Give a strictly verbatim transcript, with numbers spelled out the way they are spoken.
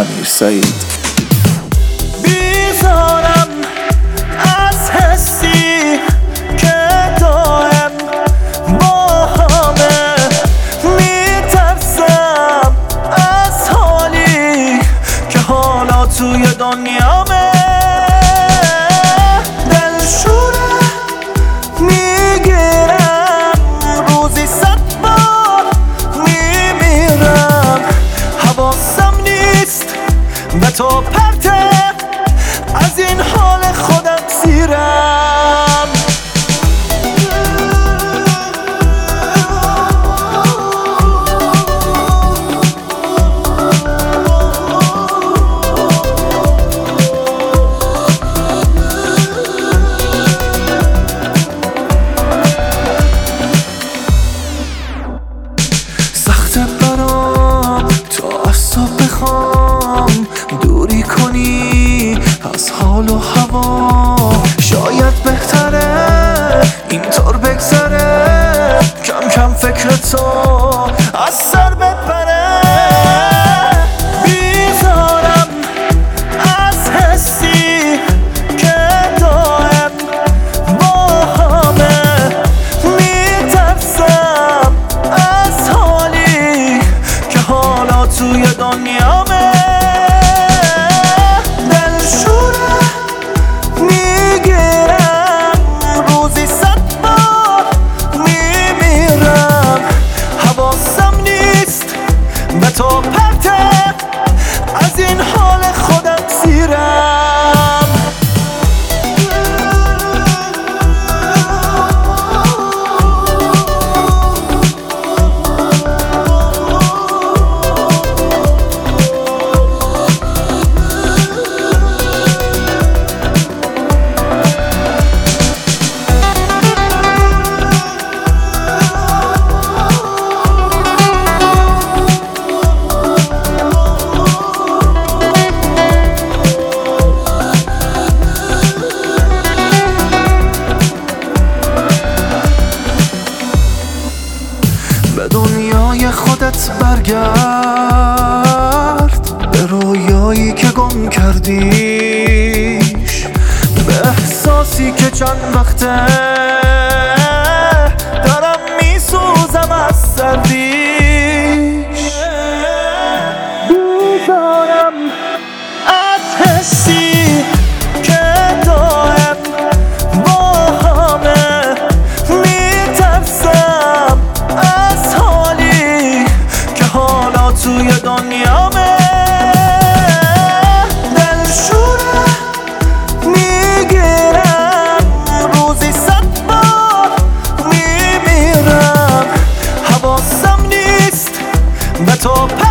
امیر سعید. بیزارم از حسی که دائم با همه، میترسم از حالی که حالا توی دنیامه. دلشوره میگیرم روزی صد بار میمیرم، حواسم نیست به تو پرته، از این حال خودم سیرم. سخت برام تا از تو بخوام دوری کنی از حال و هوا، شاید بهتره اینطور بگذره، کم کم فکر تو از سر بپره. بیزارم از حسی که دائم با همه، میترسم از حالی که حالا توی دنیامه. به تو پرته، از این حال خودم سیرم. به دنیای خودت برگرد، به رویایی که گم کردیش، به احساسی که چند وقته دارم میسوزم از سردیش. بیزارم از حسی که دائم با همه، میترسم از حالی که حالا توی دنیامه. دلشوره میگیرم روزی صد بار میمیرم، حواسم نیست به تو